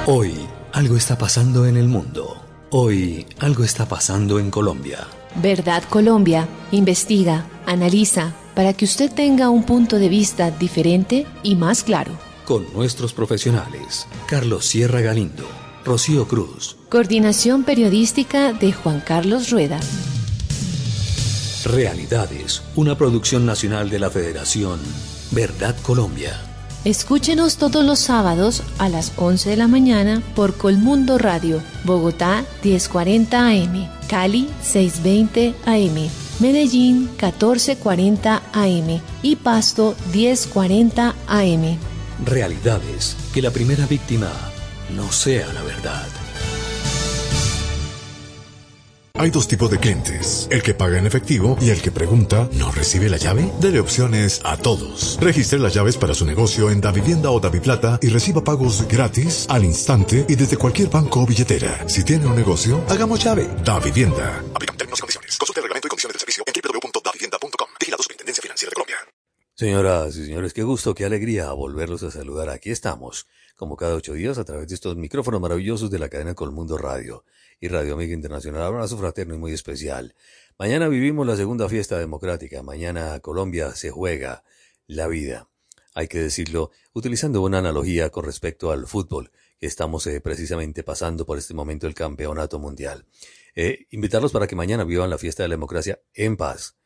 Hoy algo está pasando en el mundo. Hoy algo está pasando en Colombia. Verdad Colombia investiga, analiza, para que usted tenga un punto de vista diferente y más claro. Con nuestros profesionales, Carlos Sierra Galindo, Rocío Cruz. Coordinación periodística de Juan Carlos Rueda. Realidades, una producción nacional de la Federación Verdad Colombia. Escúchenos todos los sábados a las 11 de la mañana por Colmundo Radio, Bogotá 1040 AM, Cali 620 AM, Medellín 1440 AM y Pasto 1040 AM. Realidades, que la primera víctima no sea la verdad. Hay dos tipos de clientes, el que paga en efectivo y el que pregunta, ¿no recibe la llave? Dele opciones a todos. Registre las llaves para su negocio en Davivienda o Daviplata y reciba pagos gratis, al instante y desde cualquier banco o billetera. Si tiene un negocio, hagamos llave. Davivienda. Aplican términos y condiciones. Consulte el reglamento y condiciones del servicio en www.davivienda.com. Vigilado Superintendencia Financiera de Colombia. Señoras y señores, qué gusto, qué alegría volverlos a saludar. Aquí estamos, como cada 8 días, a través de estos micrófonos maravillosos de la cadena Colmundo Radio y Radio Amiga Internacional. Abrazo fraterno y muy especial. Mañana vivimos la segunda fiesta democrática. Mañana Colombia se juega la vida. Hay que decirlo utilizando una analogía con respecto al fútbol, que estamos precisamente pasando por este momento el campeonato mundial. Invitarlos para que mañana vivan la fiesta de la democracia en paz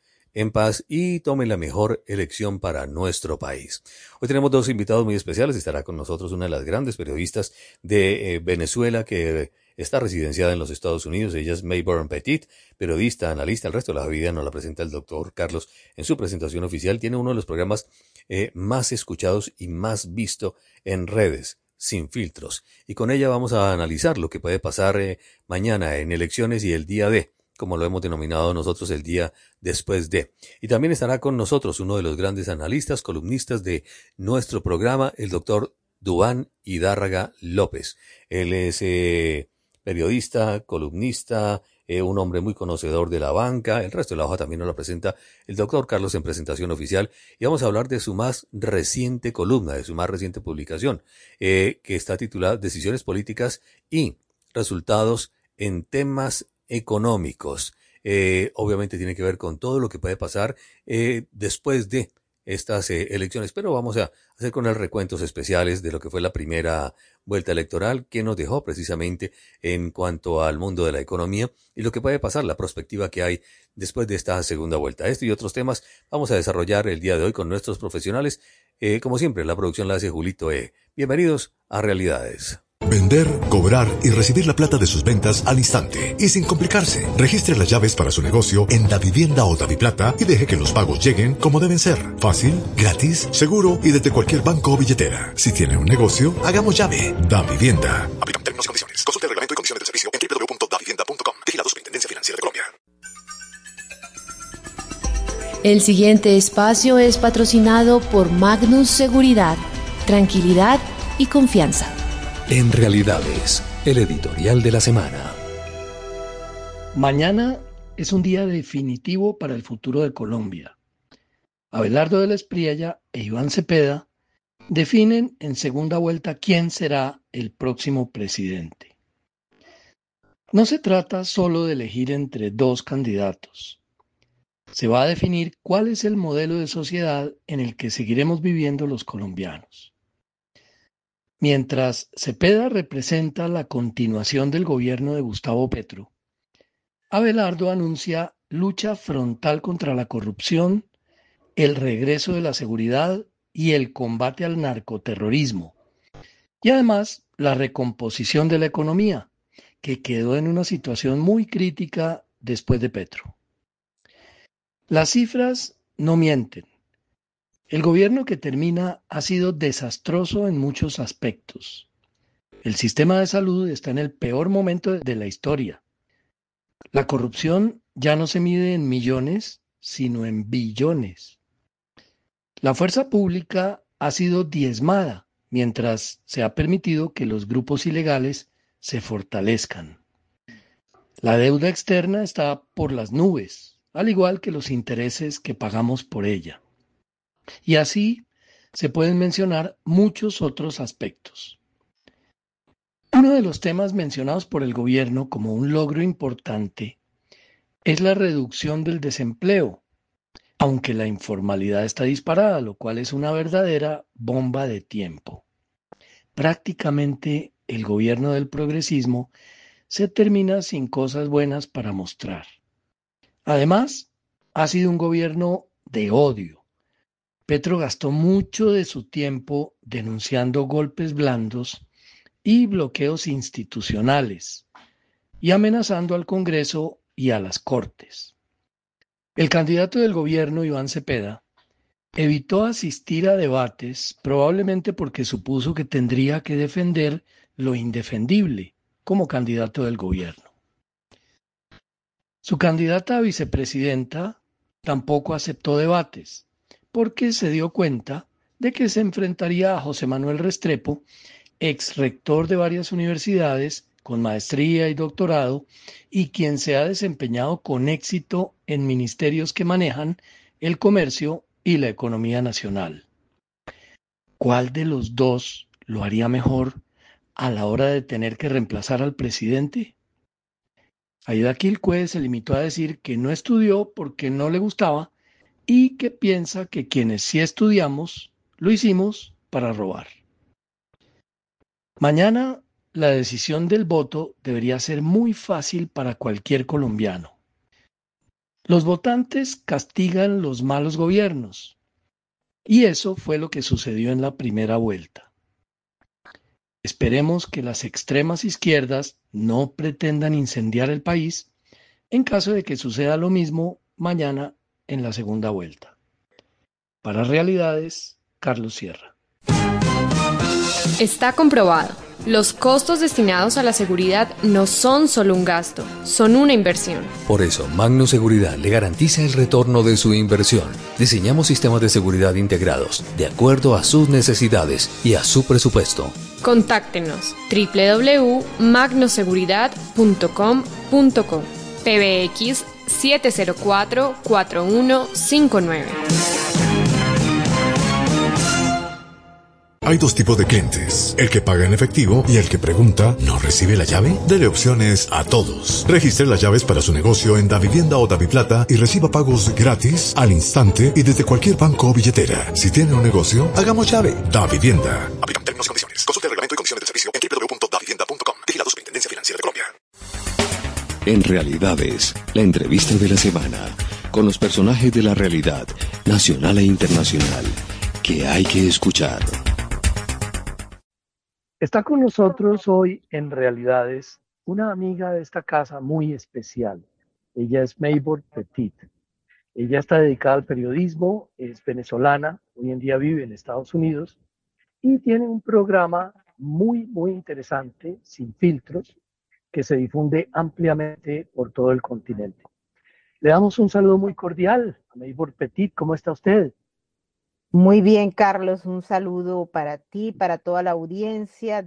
y tomen la mejor elección para nuestro país. Hoy tenemos dos invitados muy especiales. Estará con nosotros una de las grandes periodistas de Venezuela que está residenciada en los Estados Unidos. Ella es Mayborn Petit, periodista, analista. El resto de la vida nos la presenta el doctor Carlos en su presentación oficial. Tiene uno de los programas más escuchados y más visto en redes, Sin Filtros. Y con ella vamos a analizar lo que puede pasar mañana en elecciones y el día de, como lo hemos denominado nosotros, el día después de. Y también estará con nosotros uno de los grandes analistas, columnistas de nuestro programa, el doctor Duván Hidárraga López. Él es periodista, columnista, un hombre muy conocedor de la banca. El resto de la hoja también nos la presenta el doctor Carlos en presentación oficial. Y vamos a hablar de su más reciente columna, de su más reciente publicación, que está titulada Decisiones políticas y resultados en temas económicos. Obviamente tiene que ver con todo lo que puede pasar después de estas elecciones, pero vamos a hacer con él recuentos especiales de lo que fue la primera vuelta electoral, que nos dejó precisamente en cuanto al mundo de la economía y lo que puede pasar, la perspectiva que hay después de esta segunda vuelta. Esto y otros temas vamos a desarrollar el día de hoy con nuestros profesionales. Como siempre, la producción la hace Julito E. Bienvenidos a Realidades. Vender, cobrar y recibir la plata de sus ventas al instante y sin complicarse. Registre las llaves para su negocio en Davivienda o Daviplata y deje que los pagos lleguen como deben ser. Fácil, gratis, seguro y desde cualquier banco o billetera. Si tiene un negocio, hagamos llave. Davivienda. Aplican términos y condiciones. Consulte el reglamento y condiciones del servicio en www.davivienda.com. Vigilado Superintendencia Financiera de Colombia. El siguiente espacio es patrocinado por Magnus Seguridad, tranquilidad y confianza. En Realidades, el editorial de la semana. Mañana es un día definitivo para el futuro de Colombia. Abelardo de la Espriella e Iván Cepeda definen en segunda vuelta quién será el próximo presidente. No se trata solo de elegir entre dos candidatos. Se va a definir cuál es el modelo de sociedad en el que seguiremos viviendo los colombianos. Mientras Cepeda representa la continuación del gobierno de Gustavo Petro, Abelardo anuncia lucha frontal contra la corrupción, el regreso de la seguridad y el combate al narcoterrorismo, y además la recomposición de la economía, que quedó en una situación muy crítica después de Petro. Las cifras no mienten. El gobierno que termina ha sido desastroso en muchos aspectos. El sistema de salud está en el peor momento de la historia. La corrupción ya no se mide en millones, sino en billones. La fuerza pública ha sido diezmada, mientras se ha permitido que los grupos ilegales se fortalezcan. La deuda externa está por las nubes, al igual que los intereses que pagamos por ella. Y así se pueden mencionar muchos otros aspectos. Uno de los temas mencionados por el gobierno como un logro importante es la reducción del desempleo, aunque la informalidad está disparada, lo cual es una verdadera bomba de tiempo. Prácticamente el gobierno del progresismo se termina sin cosas buenas para mostrar. Además, ha sido un gobierno de odio. Petro gastó mucho de su tiempo denunciando golpes blandos y bloqueos institucionales y amenazando al Congreso y a las Cortes. El candidato del gobierno, Iván Cepeda, evitó asistir a debates probablemente porque supuso que tendría que defender lo indefendible como candidato del gobierno. Su candidata a vicepresidenta tampoco aceptó debates porque se dio cuenta de que se enfrentaría a José Manuel Restrepo, ex rector de varias universidades con maestría y doctorado y quien se ha desempeñado con éxito en ministerios que manejan el comercio y la economía nacional. ¿Cuál de los dos lo haría mejor a la hora de tener que reemplazar al presidente? Aida Quilcue se limitó a decir que no estudió porque no le gustaba y que piensa que quienes sí estudiamos lo hicimos para robar. Mañana la decisión del voto debería ser muy fácil para cualquier colombiano. Los votantes castigan los malos gobiernos y eso fue lo que sucedió en la primera vuelta. Esperemos que las extremas izquierdas no pretendan incendiar el país en caso de que suceda lo mismo mañana en la segunda vuelta. Para Realidades, Carlos Sierra. Está comprobado. Los costos destinados a la seguridad no son solo un gasto, son una inversión. Por eso, Magno Seguridad le garantiza el retorno de su inversión. Diseñamos sistemas de seguridad integrados, de acuerdo a sus necesidades y a su presupuesto. Contáctenos www.magnoseguridad.com.co PBX 704-4159. Hay dos tipos de clientes, el que paga en efectivo y el que pregunta, ¿no recibe la llave? Dele opciones a todos. Registre las llaves para su negocio en Davivienda o Daviplata y reciba pagos gratis, al instante y desde cualquier banco o billetera. Si tiene un negocio, hagamos llave. Davivienda. Aplican términos y condiciones. Consulte el reglamento y condiciones del servicio en www.davivienda.com. Vigilado Superintendencia Financiera de Colombia. En Realidades, la entrevista de la semana, con los personajes de la realidad, nacional e internacional, que hay que escuchar. Está con nosotros hoy en Realidades una amiga de esta casa muy especial. Ella es Maybor Petit. Ella está dedicada al periodismo, es venezolana, hoy en día vive en Estados Unidos y tiene un programa muy interesante, sin filtros, que se difunde ampliamente por todo el continente. Le damos un saludo muy cordial a Maybor Petit. ¿Cómo está usted? Muy bien, Carlos, un saludo para ti, para toda la audiencia.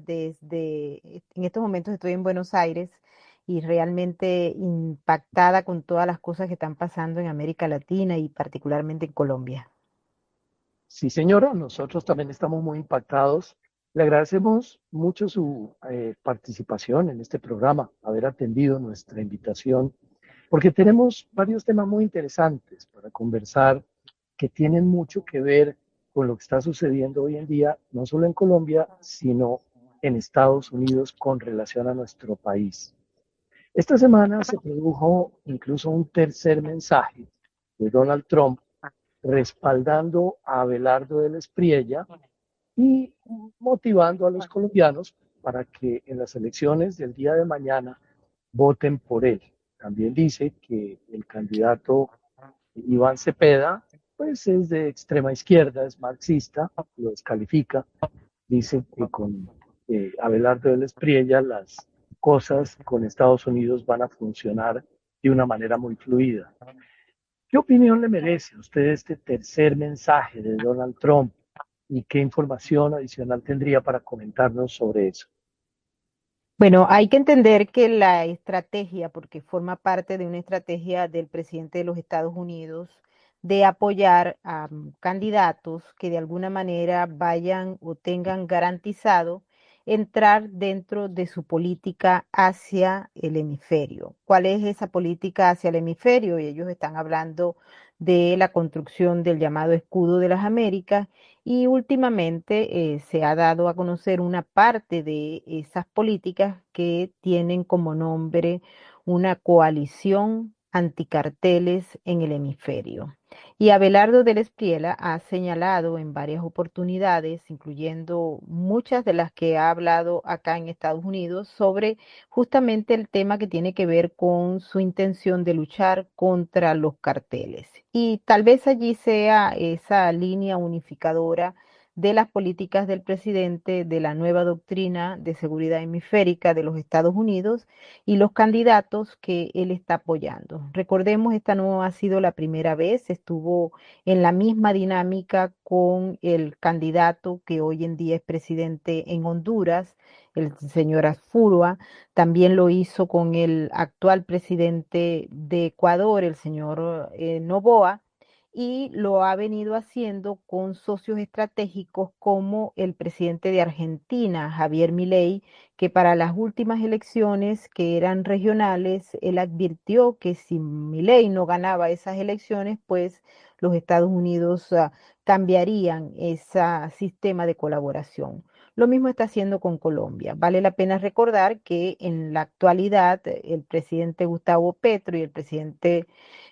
En estos momentos estoy en Buenos Aires y realmente impactada con todas las cosas que están pasando en América Latina y particularmente en Colombia. Sí, señora, nosotros también estamos muy impactados. Le agradecemos mucho su participación en este programa, haber atendido nuestra invitación, porque tenemos varios temas muy interesantes para conversar que tienen mucho que ver con lo que está sucediendo hoy en día, no solo en Colombia, sino en Estados Unidos con relación a nuestro país. Esta semana se produjo incluso un tercer mensaje de Donald Trump respaldando a Abelardo del Espriella y motivando a los colombianos para que en las elecciones del día de mañana voten por él. También dice que el candidato Iván Cepeda pues es de extrema izquierda, es marxista, lo descalifica, dice que con Abelardo del Espriella las cosas con Estados Unidos van a funcionar de una manera muy fluida. ¿Qué opinión le merece a usted este tercer mensaje de Donald Trump y qué información adicional tendría para comentarnos sobre eso? Bueno, hay que entender que la estrategia, porque forma parte de una estrategia del presidente de los Estados Unidos, de apoyar a candidatos que de alguna manera vayan o tengan garantizado entrar dentro de su política hacia el hemisferio. ¿Cuál es esa política hacia el hemisferio? Y ellos están hablando de la construcción del llamado Escudo de las Américas y últimamente se ha dado a conocer una parte de esas políticas que tienen como nombre una coalición anticarteles en el hemisferio. Y Abelardo del Espriella ha señalado en varias oportunidades, incluyendo muchas de las que ha hablado acá en Estados Unidos, sobre justamente el tema que tiene que ver con su intención de luchar contra los carteles. Y tal vez allí sea esa línea unificadora de las políticas del presidente, de la nueva doctrina de seguridad hemisférica de los Estados Unidos y los candidatos que él está apoyando. Recordemos, esta no ha sido la primera vez, estuvo en la misma dinámica con el candidato que hoy en día es presidente en Honduras, el señor Asfurua, también lo hizo con el actual presidente de Ecuador, el señor Noboa, y lo ha venido haciendo con socios estratégicos como el presidente de Argentina, Javier Milei, que para las últimas elecciones que eran regionales, él advirtió que si Milei no ganaba esas elecciones, pues los Estados Unidos cambiarían ese sistema de colaboración. Lo mismo está haciendo con Colombia. Vale la pena recordar que en la actualidad el presidente Gustavo Petro y el presidente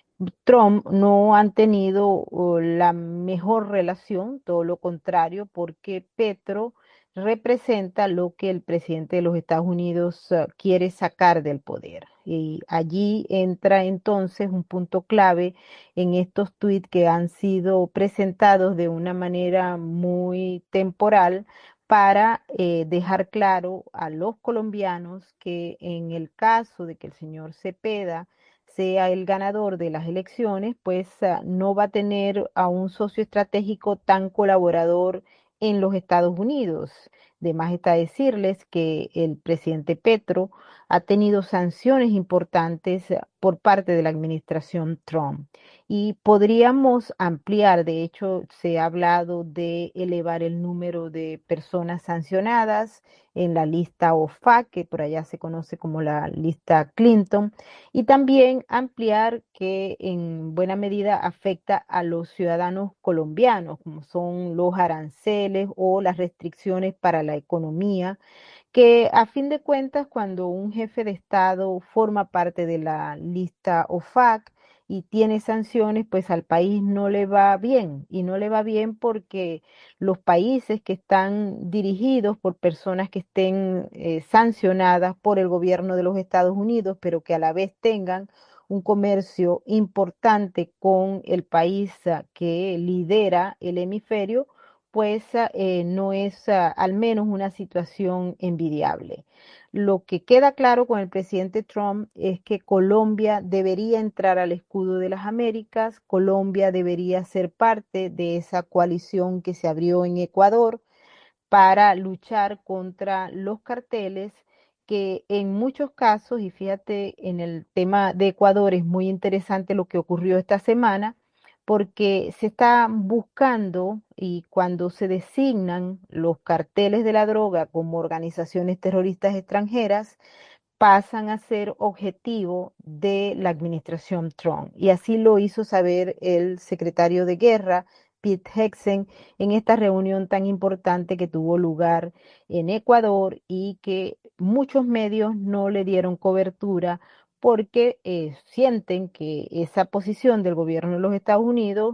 Trump no han tenido la mejor relación, todo lo contrario, porque Petro representa lo que el presidente de los Estados Unidos quiere sacar del poder. Y allí entra entonces un punto clave en estos tuits que han sido presentados de una manera muy temporal para dejar claro a los colombianos que en el caso de que el señor Cepeda sea el ganador de las elecciones, pues no va a tener a un socio estratégico tan colaborador en los Estados Unidos. De más está decirles que el presidente Petro ha tenido sanciones importantes por parte de la administración Trump. Y podríamos ampliar, de hecho, se ha hablado de elevar el número de personas sancionadas en la lista OFAC, que por allá se conoce como la lista Clinton, y también ampliar que en buena medida afecta a los ciudadanos colombianos, como son los aranceles o las restricciones para la economía, que a fin de cuentas, cuando un jefe de Estado forma parte de la lista OFAC y tiene sanciones, pues al país no le va bien. Y no le va bien porque los países que están dirigidos por personas que estén sancionadas por el gobierno de los Estados Unidos, pero que a la vez tengan un comercio importante con el país que lidera el hemisferio, pues no es al menos una situación envidiable. Lo que queda claro con el presidente Trump es que Colombia debería entrar al escudo de las Américas, Colombia debería ser parte de esa coalición que se abrió en Ecuador para luchar contra los carteles que en muchos casos, y fíjate, en el tema de Ecuador es muy interesante lo que ocurrió esta semana, porque se está buscando y cuando se designan los carteles de la droga como organizaciones terroristas extranjeras, pasan a ser objetivo de la administración Trump. Y así lo hizo saber el secretario de Guerra, Pete Hegseth, en esta reunión tan importante que tuvo lugar en Ecuador y que muchos medios no le dieron cobertura porque sienten que esa posición del gobierno de los Estados Unidos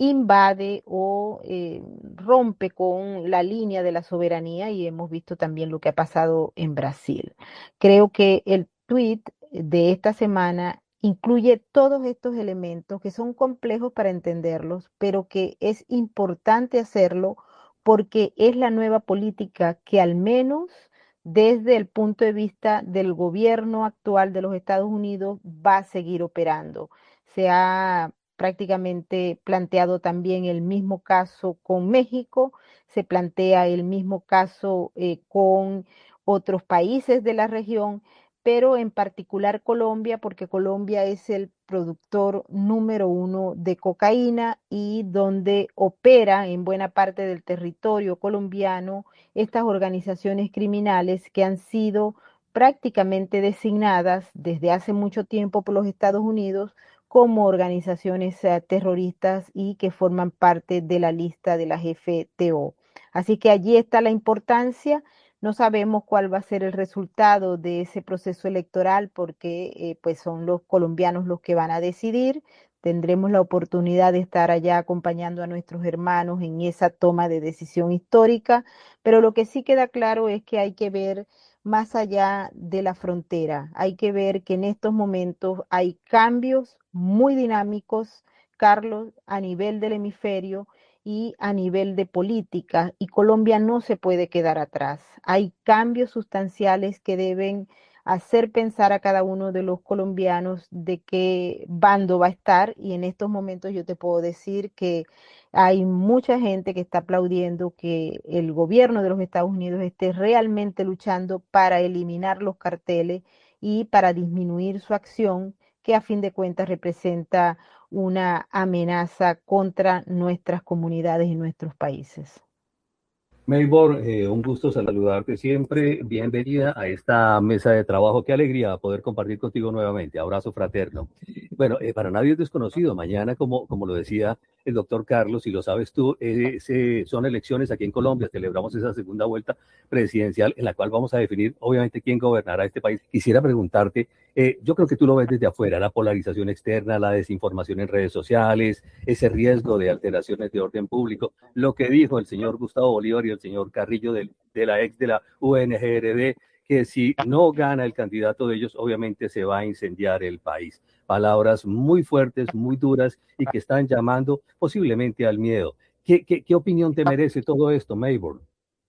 invade o rompe con la línea de la soberanía y hemos visto también lo que ha pasado en Brasil. Creo que el tweet de esta semana incluye todos estos elementos que son complejos para entenderlos, pero que es importante hacerlo porque es la nueva política que al menos desde el punto de vista del gobierno actual de los Estados Unidos va a seguir operando. Se ha prácticamente planteado también el mismo caso con México, se plantea el mismo caso con otros países de la región, pero en particular Colombia, porque Colombia es el productor número uno de cocaína y donde opera en buena parte del territorio colombiano estas organizaciones criminales que han sido prácticamente designadas desde hace mucho tiempo por los Estados Unidos como organizaciones terroristas y que forman parte de la lista de las FTO. Así que allí está la importancia. No sabemos cuál va a ser el resultado de ese proceso electoral porque pues son los colombianos los que van a decidir. Tendremos la oportunidad de estar allá acompañando a nuestros hermanos en esa toma de decisión histórica, pero lo que sí queda claro es que hay que ver más allá de la frontera. Hay que ver que en estos momentos hay cambios muy dinámicos, Carlos, a nivel del hemisferio y a nivel de política, y Colombia no se puede quedar atrás. Hay cambios sustanciales que deben hacer pensar a cada uno de los colombianos de qué bando va a estar, y en estos momentos yo te puedo decir que hay mucha gente que está aplaudiendo que el gobierno de los Estados Unidos esté realmente luchando para eliminar los carteles y para disminuir su acción, que a fin de cuentas representa una amenaza contra nuestras comunidades y nuestros países. Maybor, un gusto saludarte siempre. Bienvenida a esta mesa de trabajo. Qué alegría poder compartir contigo nuevamente. Abrazo fraterno. Bueno, para nadie es desconocido. Mañana, como lo decía el doctor Carlos, y lo sabes tú, son elecciones aquí en Colombia. Celebramos esa segunda vuelta presidencial en la cual vamos a definir, obviamente, quién gobernará este país. Quisiera preguntarte, yo creo que tú lo ves desde afuera, la polarización externa, la desinformación en redes sociales, ese riesgo de alteraciones de orden público, lo que dijo el señor Gustavo Bolívar y el señor Carrillo de la ex de la UNGRD, que si no gana el candidato de ellos, obviamente se va a incendiar el país. Palabras muy fuertes, muy duras y que están llamando posiblemente al miedo. ¿Qué opinión te merece todo esto, Maybor?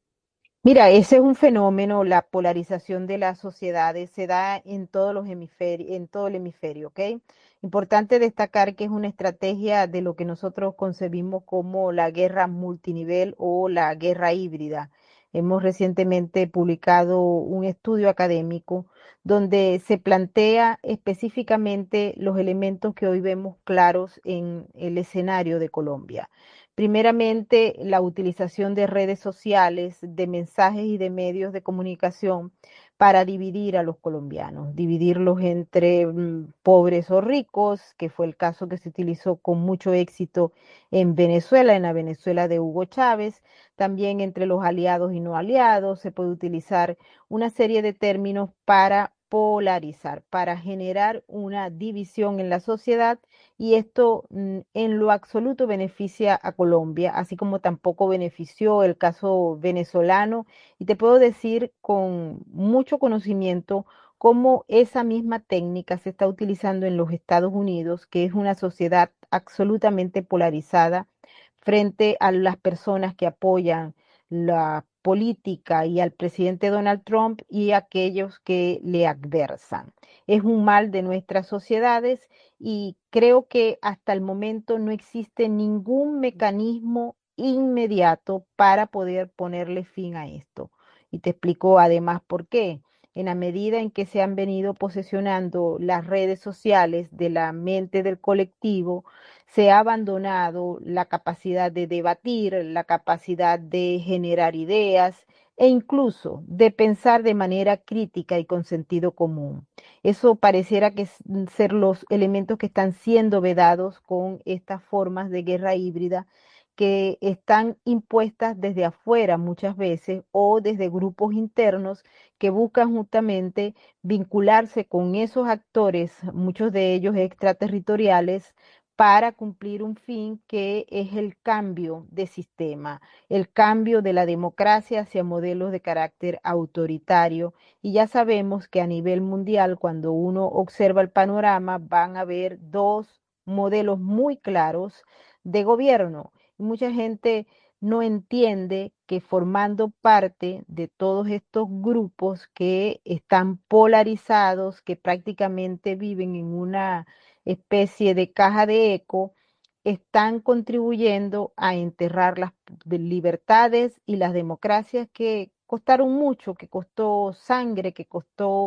Mira, ese es un fenómeno, la polarización de las sociedades se da en todos los hemisferios, en todo el hemisferio, ¿ok? Importante destacar que es una estrategia de lo que nosotros concebimos como la guerra multinivel o la guerra híbrida. Hemos recientemente publicado un estudio académico donde se plantea específicamente los elementos que hoy vemos claros en el escenario de Colombia. Primeramente, la utilización de redes sociales, de mensajes y de medios de comunicación para dividir a los colombianos, dividirlos entre pobres o ricos, que fue el caso que se utilizó con mucho éxito en Venezuela, en la Venezuela de Hugo Chávez, también entre los aliados y no aliados, se puede utilizar una serie de términos para polarizar, para generar una división en la sociedad, y esto en lo absoluto beneficia a Colombia, así como tampoco benefició el caso venezolano. Y te puedo decir con mucho conocimiento cómo esa misma técnica se está utilizando en los Estados Unidos, que es una sociedad absolutamente polarizada frente a las personas que apoyan la política y al presidente Donald Trump y aquellos que le adversan. Es un mal de nuestras sociedades y creo que hasta el momento no existe ningún mecanismo inmediato para poder ponerle fin a esto. Y te explico además por qué. En la medida en que se han venido posesionando las redes sociales de la mente del colectivo, se ha abandonado la capacidad de debatir, la capacidad de generar ideas e incluso de pensar de manera crítica y con sentido común. Eso pareciera que ser los elementos que están siendo vedados con estas formas de guerra híbrida que están impuestas desde afuera muchas veces o desde grupos internos que buscan justamente vincularse con esos actores, muchos de ellos extraterritoriales, para cumplir un fin que es el cambio de sistema, el cambio de la democracia hacia modelos de carácter autoritario. Y ya sabemos que a nivel mundial, cuando uno observa el panorama, van a haber dos modelos muy claros de gobierno. Y mucha gente no entiende que formando parte de todos estos grupos que están polarizados, que prácticamente viven en una especie de caja de eco, están contribuyendo a enterrar las libertades y las democracias que costaron mucho, que costó sangre, que costó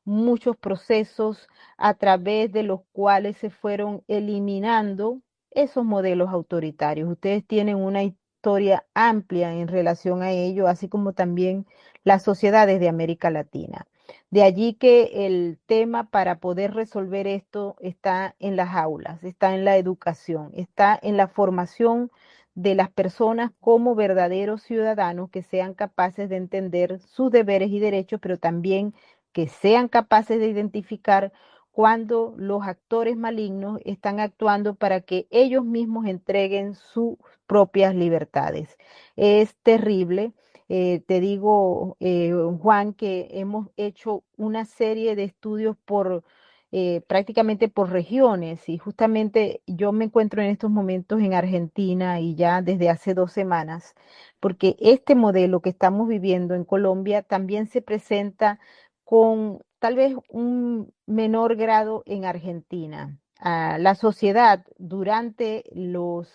muchos procesos a través de los cuales se fueron eliminando esos modelos autoritarios. Ustedes tienen una historia amplia en relación a ello, así como también las sociedades de América Latina. De allí que el tema para poder resolver esto está en las aulas, está en la educación, está en la formación de las personas como verdaderos ciudadanos que sean capaces de entender sus deberes y derechos, pero también que sean capaces de identificar cuando los actores malignos están actuando para que ellos mismos entreguen sus propias libertades. Es terrible. Te digo, Juan, que hemos hecho una serie de estudios por prácticamente por regiones y justamente yo me encuentro en estos momentos en Argentina y ya desde hace 2 semanas, porque este modelo que estamos viviendo en Colombia también se presenta con tal vez un menor grado en Argentina. La sociedad durante los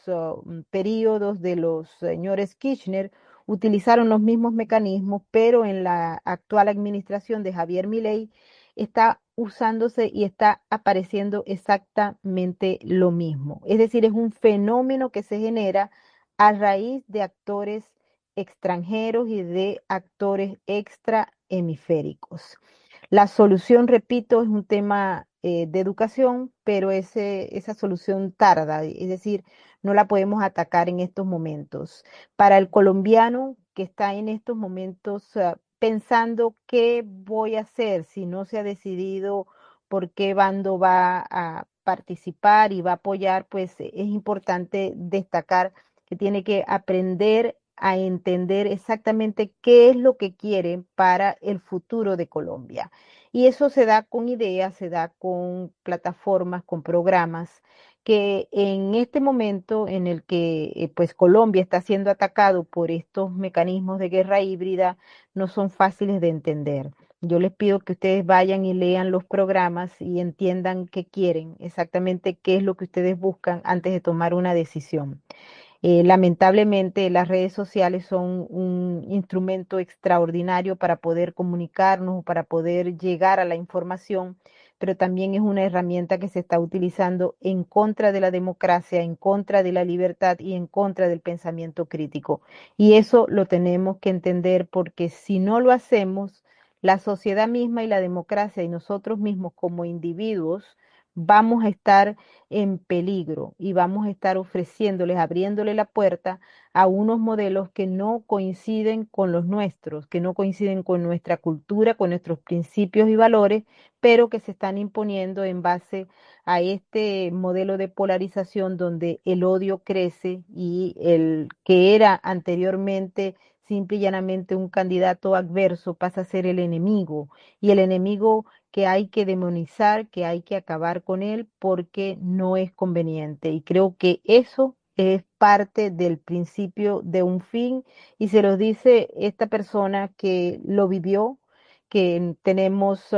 periodos de los señores Kirchner utilizaron los mismos mecanismos, pero en la actual administración de Javier Milei está usándose y está apareciendo exactamente lo mismo. Es decir, es un fenómeno que se genera a raíz de actores extranjeros y de actores extra hemisféricos. La solución, repito, es un tema de educación, pero esa solución tarda, es decir, no la podemos atacar en estos momentos. Para el colombiano que está en estos momentos pensando qué voy a hacer si no se ha decidido por qué bando va a participar y va a apoyar, pues es importante destacar que tiene que aprender a entender exactamente qué es lo que quiere para el futuro de Colombia. Y eso se da con ideas, se da con plataformas, con programas que en este momento en el que pues Colombia está siendo atacado por estos mecanismos de guerra híbrida no son fáciles de entender. Yo les pido que ustedes vayan y lean los programas y entiendan qué quieren, exactamente qué es lo que ustedes buscan antes de tomar una decisión. Lamentablemente, las redes sociales son un instrumento extraordinario para poder comunicarnos, para poder llegar a la información, pero también es una herramienta que se está utilizando en contra de la democracia, en contra de la libertad y en contra del pensamiento crítico. Y eso lo tenemos que entender porque si no lo hacemos, la sociedad misma y la democracia y nosotros mismos como individuos vamos a estar en peligro y vamos a estar ofreciéndoles, abriéndole la puerta a unos modelos que no coinciden con los nuestros, que no coinciden con nuestra cultura, con nuestros principios y valores, pero que se están imponiendo en base a este modelo de polarización donde el odio crece y el que era anteriormente simple y llanamente un candidato adverso pasa a ser el enemigo y el enemigo que hay que demonizar, que hay que acabar con él porque no es conveniente. Y creo que eso es parte del principio de un fin y se los dice esta persona que lo vivió, que tenemos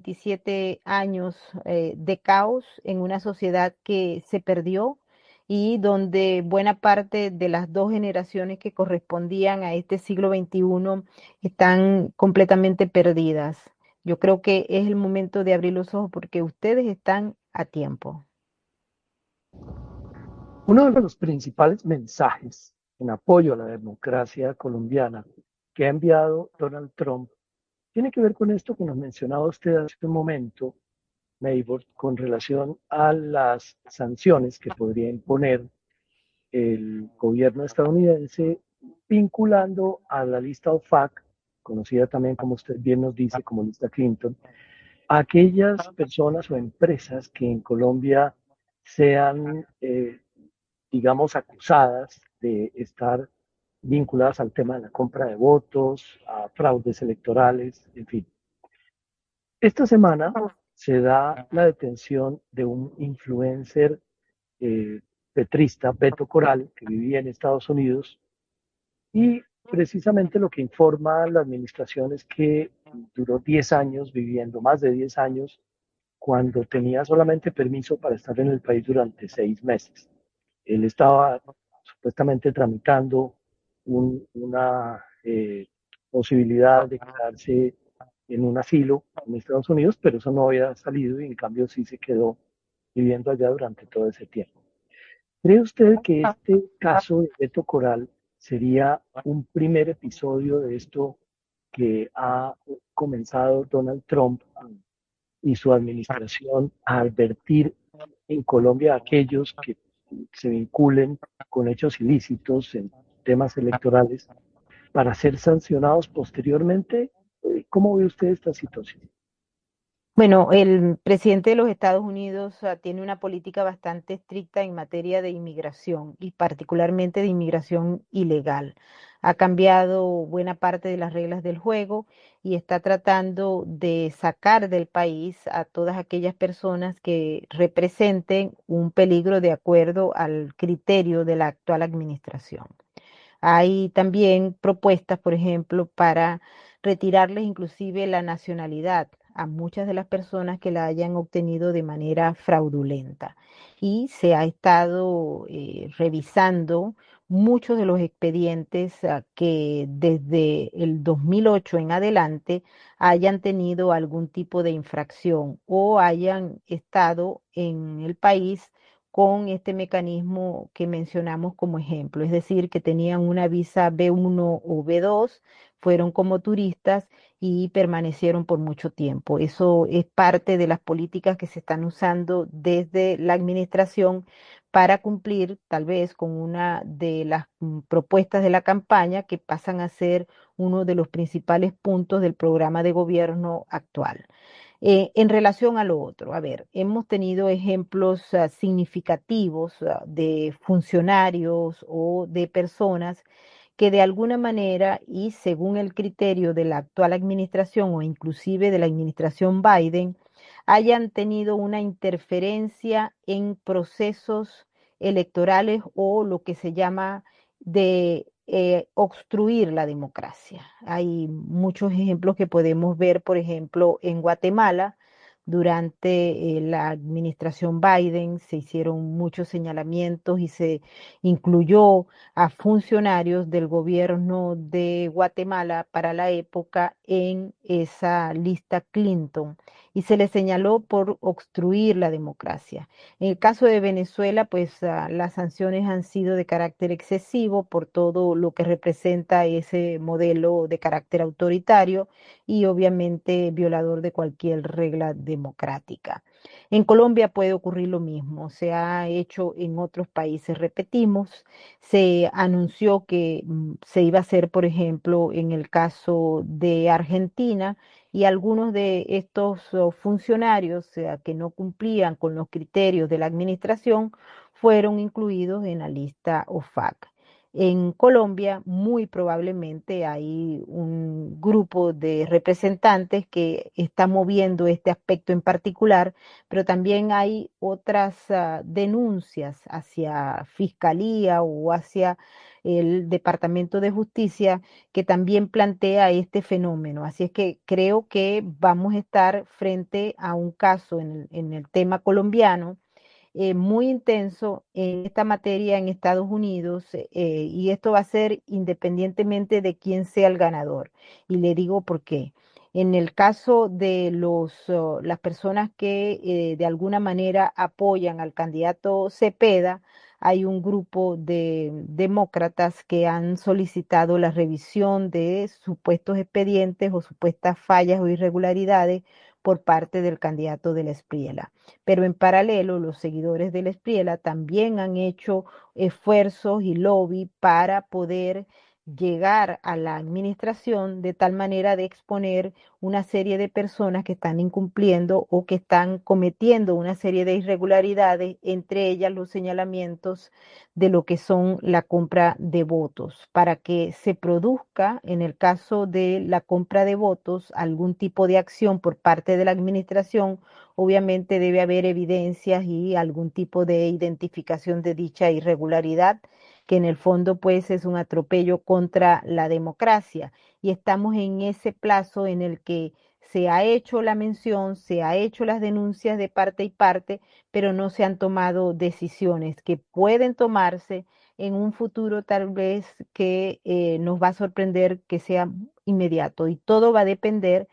27 años de caos en una sociedad que se perdió y donde buena parte de las dos generaciones que correspondían a este siglo XXI están completamente perdidas. Yo creo que es el momento de abrir los ojos porque ustedes están a tiempo. Uno de los principales mensajes en apoyo a la democracia colombiana que ha enviado Donald Trump tiene que ver con esto que nos mencionaba usted hace un momento, Maybor, con relación a las sanciones que podría imponer el gobierno estadounidense vinculando a la lista OFAC, conocida también como usted bien nos dice como lista Clinton, a aquellas personas o empresas que en Colombia sean, digamos, acusadas de estar vinculadas al tema de la compra de votos, a fraudes electorales, en fin. Esta semana se da la detención de un influencer petrista, Beto Coral, que vivía en Estados Unidos, y precisamente lo que informa la administración es que duró 10 años viviendo, más de 10 años, cuando tenía solamente permiso para estar en el país durante 6 meses. Él estaba supuestamente tramitando una posibilidad de quedarse en un asilo en Estados Unidos, pero eso no había salido y en cambio sí se quedó viviendo allá durante todo ese tiempo. ¿Cree usted que este caso de Beto Coral sería un primer episodio de esto que ha comenzado Donald Trump y su administración a advertir en Colombia a aquellos que se vinculen con hechos ilícitos en temas electorales para ser sancionados posteriormente? ¿Cómo ve usted esta situación? Bueno, el presidente de los Estados Unidos tiene una política bastante estricta en materia de inmigración y particularmente de inmigración ilegal. Ha cambiado buena parte de las reglas del juego y está tratando de sacar del país a todas aquellas personas que representen un peligro de acuerdo al criterio de la actual administración. Hay también propuestas, por ejemplo, para retirarles inclusive la nacionalidad a muchas de las personas que la hayan obtenido de manera fraudulenta. Y se ha estado revisando muchos de los expedientes que desde el 2008 en adelante hayan tenido algún tipo de infracción o hayan estado en el país con este mecanismo que mencionamos como ejemplo, es decir, que tenían una visa B1 o B2, fueron como turistas y permanecieron por mucho tiempo. Eso es parte de las políticas que se están usando desde la administración para cumplir tal vez con una de las propuestas de la campaña que pasan a ser uno de los principales puntos del programa de gobierno actual. En relación a lo otro, a ver, hemos tenido ejemplos significativos de funcionarios o de personas que de alguna manera y según el criterio de la actual administración o inclusive de la administración Biden, hayan tenido una interferencia en procesos electorales o lo que se llama de obstruir la democracia. Hay muchos ejemplos que podemos ver, por ejemplo, en Guatemala. Durante la administración Biden se hicieron muchos señalamientos y se incluyó a funcionarios del gobierno de Guatemala para la época en esa lista Clinton y se le señaló por obstruir la democracia. En el caso de Venezuela, pues las sanciones han sido de carácter excesivo por todo lo que representa ese modelo de carácter autoritario y obviamente violador de cualquier regla democrática. En Colombia puede ocurrir lo mismo, se ha hecho en otros países, repetimos, se anunció que se iba a hacer, por ejemplo, en el caso de Argentina, y algunos de estos funcionarios que no cumplían con los criterios de la administración fueron incluidos en la lista OFAC. En Colombia, muy probablemente hay un grupo de representantes que está moviendo este aspecto en particular, pero también hay otras denuncias hacia Fiscalía o hacia el Departamento de Justicia que también plantea este fenómeno. Así es que creo que vamos a estar frente a un caso en el tema colombiano muy intenso en esta materia en Estados Unidos y esto va a ser independientemente de quién sea el ganador. Y le digo por qué. En el caso de las personas que de alguna manera apoyan al candidato Cepeda, hay un grupo de demócratas que han solicitado la revisión de supuestos expedientes o supuestas fallas o irregularidades por parte del candidato de la Espriela. Pero en paralelo, los seguidores del Espriela también han hecho esfuerzos y lobby para poder llegar a la administración de tal manera de exponer una serie de personas que están incumpliendo o que están cometiendo una serie de irregularidades, entre ellas los señalamientos de lo que son la compra de votos, para que se produzca, en el caso de la compra de votos, algún tipo de acción por parte de la administración. Obviamente debe haber evidencias y algún tipo de identificación de dicha irregularidad, que en el fondo pues es un atropello contra la democracia. Y estamos en ese plazo en el que se ha hecho la mención, se ha hecho las denuncias de parte y parte, pero no se han tomado decisiones que pueden tomarse en un futuro tal vez que nos va a sorprender que sea inmediato. Y todo va a depender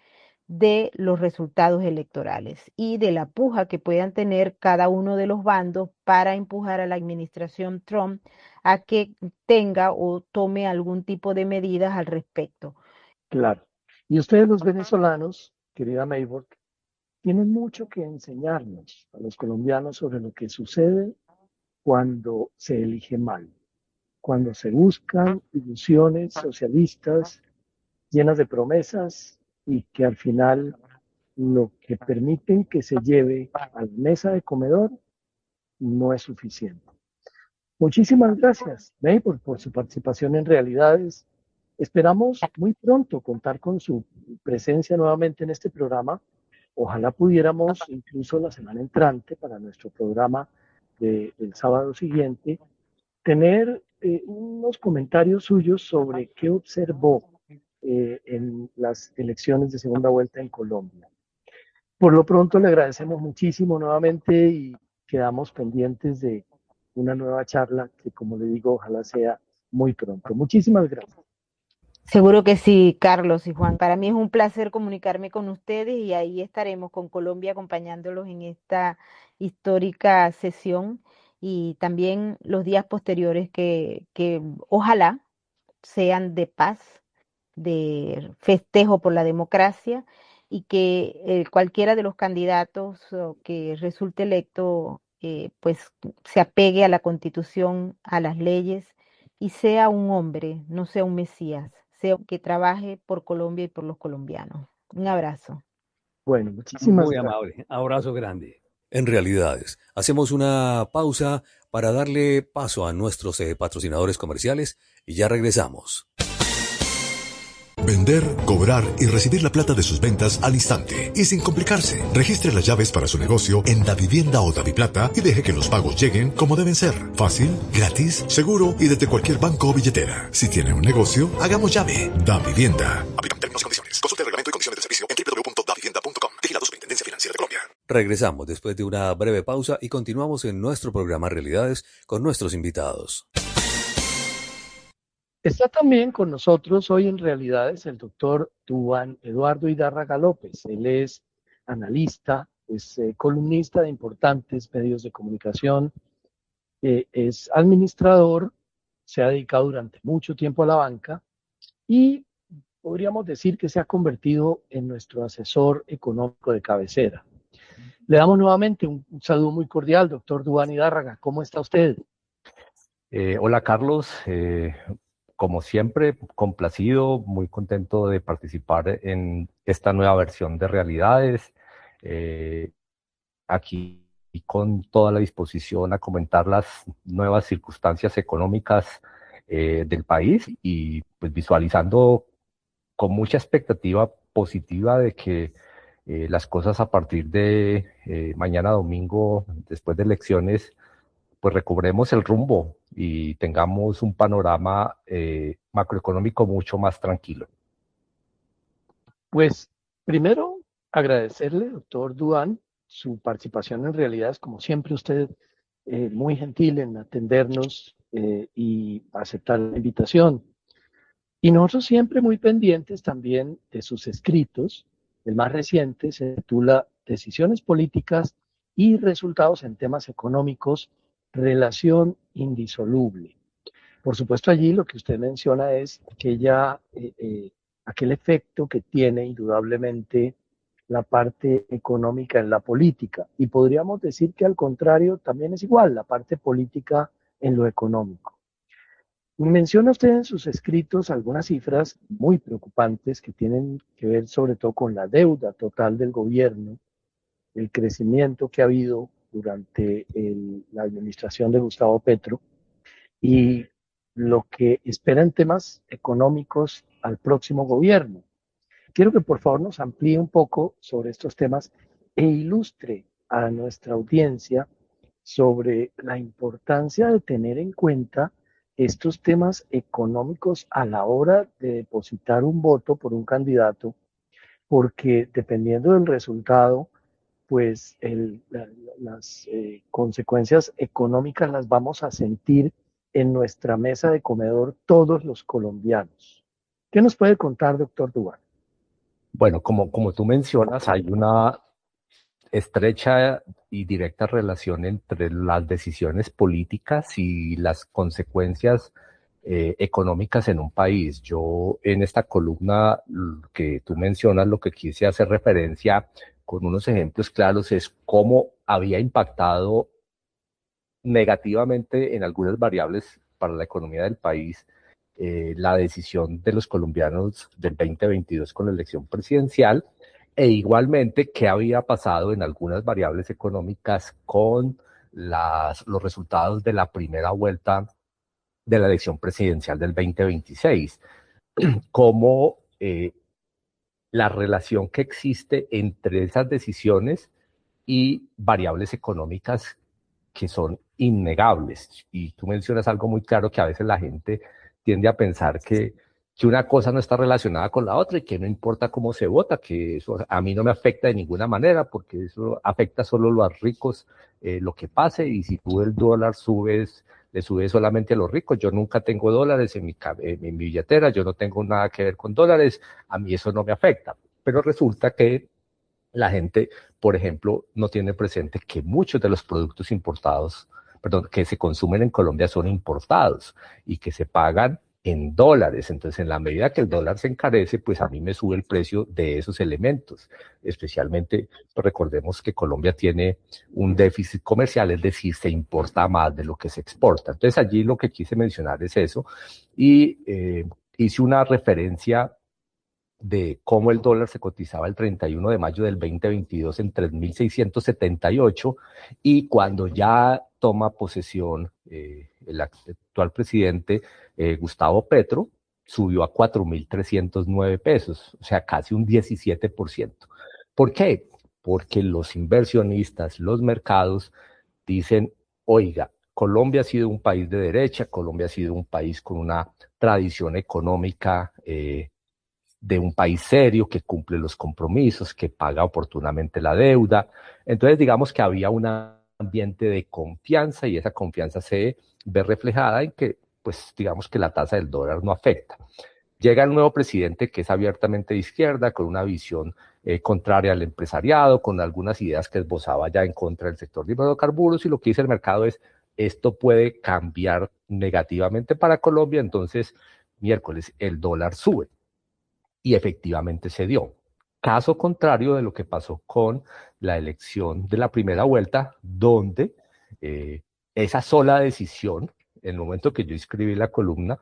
de los resultados electorales y de la puja que puedan tener cada uno de los bandos para empujar a la administración Trump a que tenga o tome algún tipo de medidas al respecto. Claro. Y ustedes los venezolanos, querida Mayborg, tienen mucho que enseñarnos a los colombianos sobre lo que sucede cuando se elige mal, cuando se buscan ilusiones socialistas llenas de promesas y que al final lo que permiten que se lleve a la mesa de comedor no es suficiente. Muchísimas gracias, May, por su participación en Realidades. Esperamos muy pronto contar con su presencia nuevamente en este programa. Ojalá pudiéramos incluso la semana entrante para nuestro programa del sábado siguiente tener unos comentarios suyos sobre qué observó en las elecciones de segunda vuelta en Colombia. Por lo pronto le agradecemos muchísimo nuevamente y quedamos pendientes de una nueva charla que, como le digo, ojalá sea muy pronto. Muchísimas gracias. Seguro que sí, Carlos y Juan. Para mí es un placer comunicarme con ustedes y ahí estaremos con Colombia acompañándolos en esta histórica sesión y también los días posteriores que ojalá sean de paz, de festejo por la democracia y que cualquiera de los candidatos que resulte electo pues se apegue a la Constitución, a las leyes y sea un hombre, no sea un mesías, sea que trabaje por Colombia y por los colombianos. Un abrazo. Bueno, muchísimas Muy gracias. amable. Abrazo grande. En Realidades, hacemos una pausa para darle paso a nuestros patrocinadores comerciales y ya regresamos. Vender, cobrar y recibir la plata de sus ventas al instante y sin complicarse. Registre las llaves para su negocio en Davivienda o Daviplata y deje que los pagos lleguen como deben ser. Fácil, gratis, seguro y desde cualquier banco o billetera. Si tiene un negocio, hagamos llave. Davivienda. Aplican términos y condiciones. Consulte el reglamento y condiciones del servicio en www.davivienda.com. Vigilado Superintendencia Financiera de Colombia. Regresamos después de una breve pausa y continuamos en nuestro programa Realidades con nuestros invitados. Está también con nosotros hoy en Realidades el doctor Duván Eduardo Hidárraga López. Él es analista, es columnista de importantes medios de comunicación, es administrador, se ha dedicado durante mucho tiempo a la banca y podríamos decir que se ha convertido en nuestro asesor económico de cabecera. Le damos nuevamente un saludo muy cordial, doctor Duván Hidárraga. ¿Cómo está usted? Hola Carlos, como siempre, complacido, muy contento de participar en esta nueva versión de Realidades. Aquí con toda la disposición a comentar las nuevas circunstancias económicas del país y pues visualizando con mucha expectativa positiva de que las cosas a partir de mañana domingo, después de elecciones, pues recobremos el rumbo y tengamos un panorama macroeconómico mucho más tranquilo. Pues primero agradecerle, doctor Duván, su participación en Realidades, como siempre usted muy gentil en atendernos y aceptar la invitación. Y nosotros siempre muy pendientes también de sus escritos. El más reciente se titula Decisiones políticas y resultados en temas económicos, relación indisoluble. Por supuesto, allí lo que usted menciona es aquel efecto que tiene indudablemente la parte económica en la política. Y podríamos decir que al contrario también es igual, la parte política en lo económico. Menciona usted en sus escritos algunas cifras muy preocupantes que tienen que ver sobre todo con la deuda total del gobierno, el crecimiento que ha habido durante la administración de Gustavo Petro y lo que espera en temas económicos al próximo gobierno. Quiero que por favor nos amplíe un poco sobre estos temas e ilustre a nuestra audiencia sobre la importancia de tener en cuenta estos temas económicos a la hora de depositar un voto por un candidato, porque dependiendo del resultado, pues las consecuencias económicas las vamos a sentir en nuestra mesa de comedor todos los colombianos. ¿Qué nos puede contar, doctor Duván? Bueno, como tú mencionas, hay una estrecha y directa relación entre las decisiones políticas y las consecuencias económicas en un país. Yo en esta columna que tú mencionas, lo que quise hacer referencia con unos ejemplos claros es cómo había impactado negativamente en algunas variables para la economía del país la decisión de los colombianos del 2022 con la elección presidencial, e igualmente qué había pasado en algunas variables económicas con los resultados de la primera vuelta de la elección presidencial del 2026, cómo la relación que existe entre esas decisiones y variables económicas que son innegables. Y tú mencionas algo muy claro, que a veces la gente tiende a pensar que una cosa no está relacionada con la otra y que no importa cómo se vota, que eso a mí no me afecta de ninguna manera porque eso afecta solo a los ricos, lo que pase, y si tú el dólar subes, le subes solamente a los ricos. Yo nunca tengo dólares en mi billetera, yo no tengo nada que ver con dólares, a mí eso no me afecta. Pero resulta que la gente, por ejemplo, no tiene presente que muchos de los productos importados, perdón, que se consumen en Colombia son importados y que se pagan en dólares. Entonces, en la medida que el dólar se encarece, pues a mí me sube el precio de esos elementos. Especialmente, recordemos que Colombia tiene un déficit comercial, es decir, se importa más de lo que se exporta. Entonces, allí lo que quise mencionar es eso. Y hice una referencia de cómo el dólar se cotizaba el 31 de mayo del 2022 en 3.678, y cuando ya toma posesión el actual presidente Gustavo Petro, subió a 4.309 pesos, o sea, casi un 17%. ¿Por qué? Porque los inversionistas, los mercados dicen, oiga, Colombia ha sido un país de derecha, Colombia ha sido un país con una tradición económica de un país serio, que cumple los compromisos, que paga oportunamente la deuda. Entonces, digamos que había un ambiente de confianza, y esa confianza se ve reflejada en que, pues, digamos que la tasa del dólar no afecta. Llega el nuevo presidente, que es abiertamente de izquierda, con una visión contraria al empresariado, con algunas ideas que esbozaba ya en contra del sector de hidrocarburos, y lo que dice el mercado es, esto puede cambiar negativamente para Colombia, entonces miércoles el dólar sube. Y efectivamente se dio. Caso contrario de lo que pasó con la elección de la primera vuelta, donde esa sola decisión, en el momento que yo escribí la columna,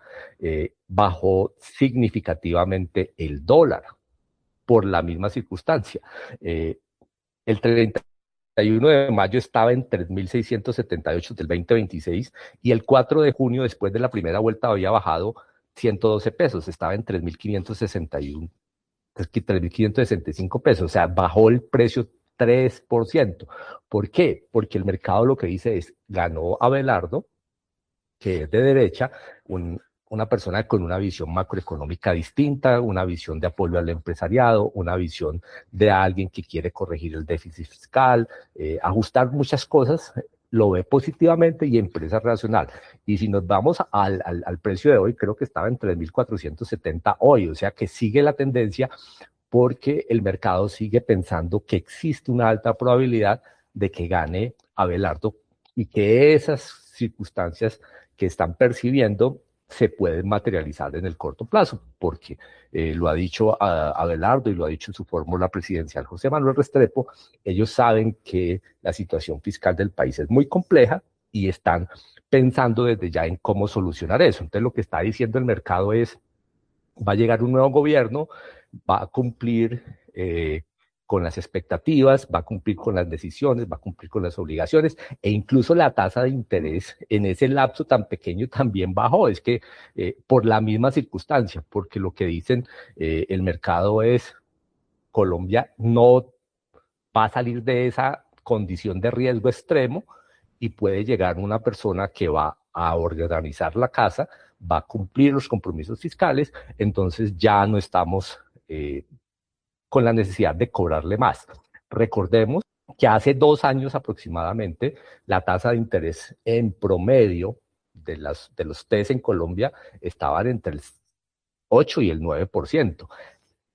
bajó significativamente el dólar por la misma circunstancia. El 31 de mayo estaba en 3.678 del 2026, y el 4 de junio, después de la primera vuelta, había bajado 112 pesos, estaba en 3.561, 3.565 pesos, o sea, bajó el precio 3%. ¿Por qué? Porque el mercado lo que dice es, ganó Abelardo, que es de derecha, una persona con una visión macroeconómica distinta, una visión de apoyo al empresariado, una visión de alguien que quiere corregir el déficit fiscal, ajustar muchas cosas, lo ve positivamente, y empresa racional. Y si nos vamos al precio de hoy, creo que estaba en 3.470 hoy, o sea que sigue la tendencia, porque el mercado sigue pensando que existe una alta probabilidad de que gane Abelardo, y que esas circunstancias que están percibiendo se pueden materializar en el corto plazo, porque lo ha dicho Abelardo y lo ha dicho en su fórmula presidencial José Manuel Restrepo. Ellos saben que la situación fiscal del país es muy compleja y están pensando desde ya en cómo solucionar eso. Entonces, lo que está diciendo el mercado es, va a llegar un nuevo gobierno, va a cumplir con las expectativas, va a cumplir con las decisiones, va a cumplir con las obligaciones, e incluso la tasa de interés en ese lapso tan pequeño también bajó. Es que por la misma circunstancia, porque lo que dicen el mercado es, Colombia no va a salir de esa condición de riesgo extremo, y puede llegar una persona que va a organizar la casa, va a cumplir los compromisos fiscales, entonces ya no estamos con la necesidad de cobrarle más. Recordemos que hace 2 años aproximadamente la tasa de interés en promedio de los TES en Colombia estaban entre el 8 y el 9%.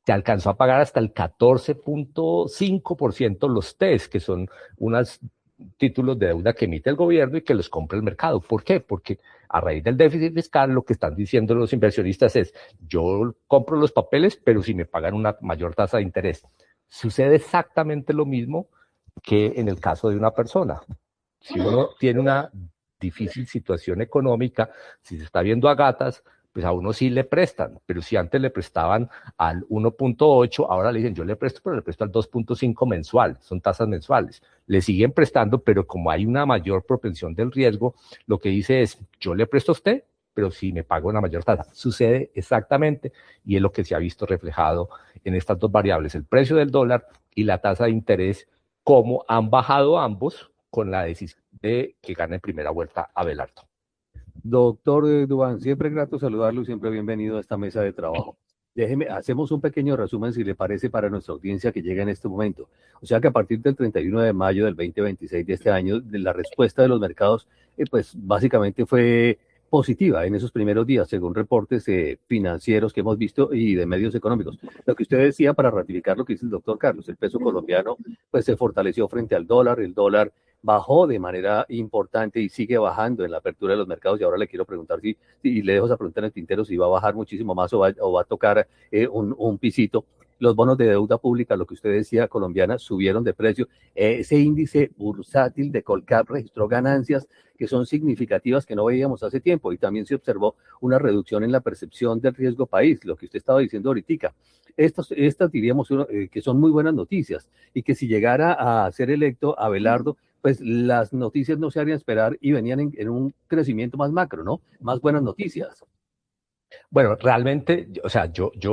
se alcanzó a pagar hasta el 14.5% los TES, que son unos títulos de deuda que emite el gobierno y que los compra el mercado. ¿Por qué? Porque a raíz del déficit fiscal lo que están diciendo los inversionistas es, yo compro los papeles, pero si me pagan una mayor tasa de interés. Sucede exactamente lo mismo que en el caso de una persona. Si uno tiene una difícil situación económica, si se está viendo a gatas, pues a uno sí le prestan, pero si antes le prestaban al 1.8, ahora le dicen yo le presto, pero le presto al 2.5 mensual, son tasas mensuales. Le siguen prestando, pero como hay una mayor propensión del riesgo, lo que dice es yo le presto a usted, pero si me pago una mayor tasa. Sucede exactamente y es lo que se ha visto reflejado en estas dos variables, el precio del dólar y la tasa de interés, cómo han bajado ambos con la decisión de que gane en primera vuelta Abelardo. Doctor Duván, siempre grato saludarlo y siempre bienvenido a esta mesa de trabajo. Déjeme, hacemos un pequeño resumen, si le parece, para nuestra audiencia que llega en este momento. O sea que a partir del 31 de mayo del 2026 de este año, de la respuesta de los mercados, pues básicamente fue positiva en esos primeros días, según reportes financieros que hemos visto y de medios económicos. Lo que usted decía, para ratificar lo que dice el doctor Carlos, el peso colombiano pues se fortaleció frente al dólar, el dólar bajó de manera importante y sigue bajando en la apertura de los mercados. Y ahora le quiero preguntar y le dejo esa pregunta en el tintero, si va a bajar muchísimo más o va a tocar un pisito. Los bonos de deuda pública, lo que usted decía, colombiana, subieron de precio. Ese índice bursátil de Colcap registró ganancias que son significativas que no veíamos hace tiempo, y también se observó una reducción en la percepción del riesgo país, lo que usted estaba diciendo ahorita. Estas diríamos que son muy buenas noticias, y que si llegara a ser electo Abelardo, pues las noticias no se harían esperar y venían en un crecimiento más macro, ¿no? Más buenas noticias. Bueno, realmente, o sea,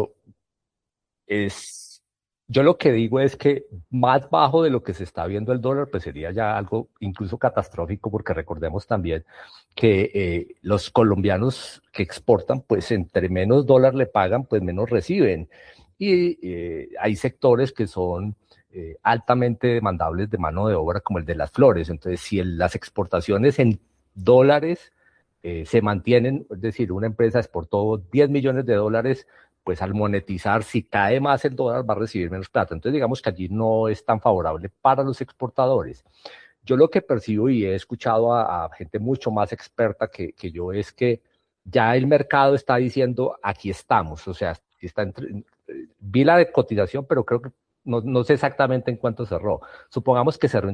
yo lo que digo es que más bajo de lo que se está viendo el dólar, pues sería ya algo incluso catastrófico, porque recordemos también que los colombianos que exportan, pues entre menos dólar le pagan, pues menos reciben. Y hay sectores que son altamente demandables de mano de obra, como el de las flores. Entonces, si las exportaciones en dólares se mantienen, es decir, una empresa exportó 10 millones de dólares, pues al monetizar, si cae más el dólar, va a recibir menos plata. Entonces, digamos que allí no es tan favorable para los exportadores. Yo lo que percibo, y he escuchado a gente mucho más experta que yo, es que ya el mercado está diciendo, aquí estamos. O sea, vi la de cotización, pero creo que no sé exactamente en cuánto cerró. Supongamos que cerró en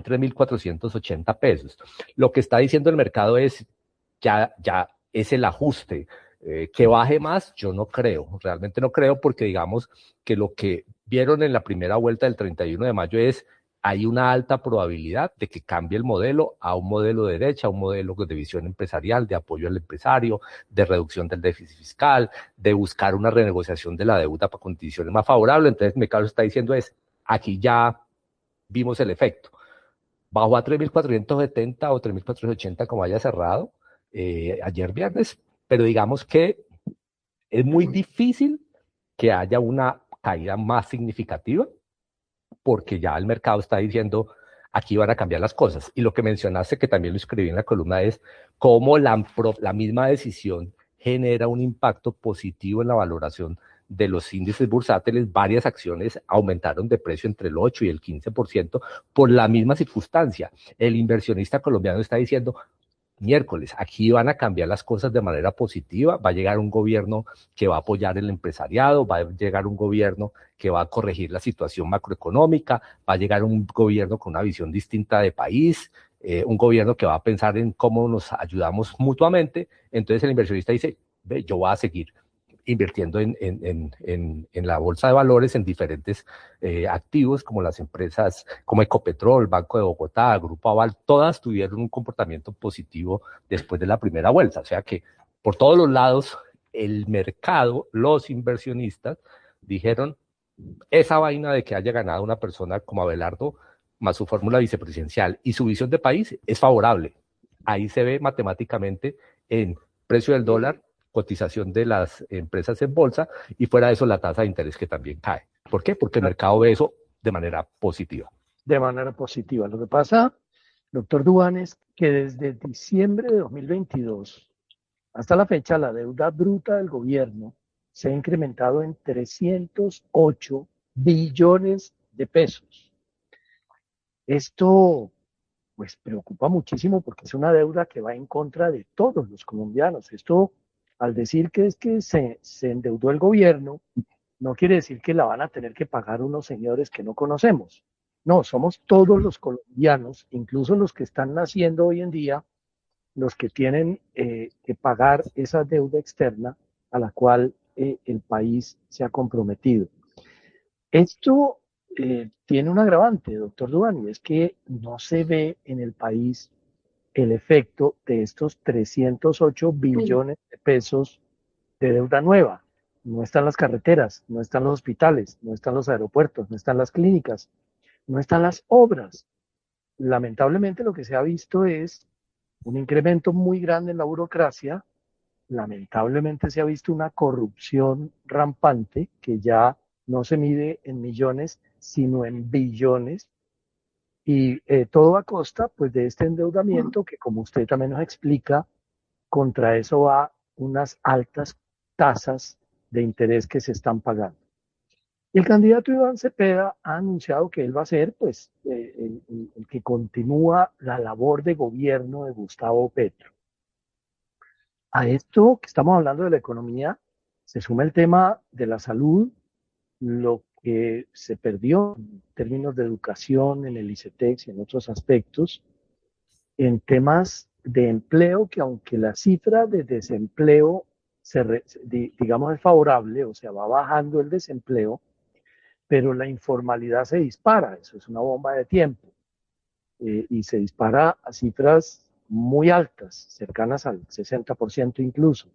3.480 pesos. Lo que está diciendo el mercado es, ya es el ajuste. Que baje más, yo no creo, realmente no creo, porque digamos que lo que vieron en la primera vuelta del 31 de mayo es, hay una alta probabilidad de que cambie el modelo a un modelo de derecha, a un modelo de visión empresarial, de apoyo al empresario, de reducción del déficit fiscal, de buscar una renegociación de la deuda para condiciones más favorables. Entonces, mi caso está diciendo es, aquí ya vimos el efecto. Bajó a 3.470 o 3.480 como haya cerrado ayer viernes, pero digamos que es muy difícil que haya una caída más significativa, porque ya el mercado está diciendo, aquí van a cambiar las cosas. Y lo que mencionaste, que también lo escribí en la columna, es cómo la misma decisión genera un impacto positivo en la valoración de los índices bursátiles. Varias acciones aumentaron de precio entre el 8 y el 15% por la misma circunstancia. El inversionista colombiano está diciendo, miércoles, aquí van a cambiar las cosas de manera positiva, va a llegar un gobierno que va a apoyar el empresariado, va a llegar un gobierno que va a corregir la situación macroeconómica, va a llegar un gobierno con una visión distinta de país, un gobierno que va a pensar en cómo nos ayudamos mutuamente. Entonces el inversionista dice, ve, yo voy a seguir invirtiendo en la bolsa de valores, en diferentes activos, como las empresas como Ecopetrol, Banco de Bogotá, Grupo Aval, todas tuvieron un comportamiento positivo después de la primera vuelta. O sea que por todos los lados, el mercado, los inversionistas dijeron, esa vaina de que haya ganado una persona como Abelardo, más su fórmula vicepresidencial y su visión de país, es favorable. Ahí se ve matemáticamente en precio del dólar, cotización de las empresas en bolsa, y fuera de eso la tasa de interés, que también cae. ¿Por qué? Porque el mercado ve eso de manera positiva. De manera positiva. Lo que pasa, doctor Duván, es que desde diciembre de 2022 hasta la fecha, la deuda bruta del gobierno se ha incrementado en 308 billones de pesos. Esto pues preocupa muchísimo porque es una deuda que va en contra de todos los colombianos. Esto, al decir que es que se endeudó el gobierno, no quiere decir que la van a tener que pagar unos señores que no conocemos. No, somos todos los colombianos, incluso los que están naciendo hoy en día, los que tienen que pagar esa deuda externa a la cual el país se ha comprometido. Esto tiene un agravante, doctor Duani, es que no se ve en el país el efecto de estos 308 billones de pesos de deuda nueva. No están las carreteras, no están los hospitales, no están los aeropuertos, no están las clínicas, no están las obras. Lamentablemente lo que se ha visto es un incremento muy grande en la burocracia. Lamentablemente se ha visto una corrupción rampante que ya no se mide en millones, sino en billones. Y todo a costa pues, de este endeudamiento que, como usted también nos explica, contra eso va unas altas tasas de interés que se están pagando. Y el candidato Iván Cepeda ha anunciado que él va a ser pues, el que continúa la labor de gobierno de Gustavo Petro. A esto que estamos hablando de la economía, se suma el tema de la salud, lo que se perdió en términos de educación en el ICETEX y en otros aspectos, en temas de empleo, que aunque la cifra de desempleo digamos es favorable, o sea, va bajando el desempleo, pero la informalidad se dispara, eso es una bomba de tiempo, y se dispara a cifras muy altas, cercanas al 60% incluso.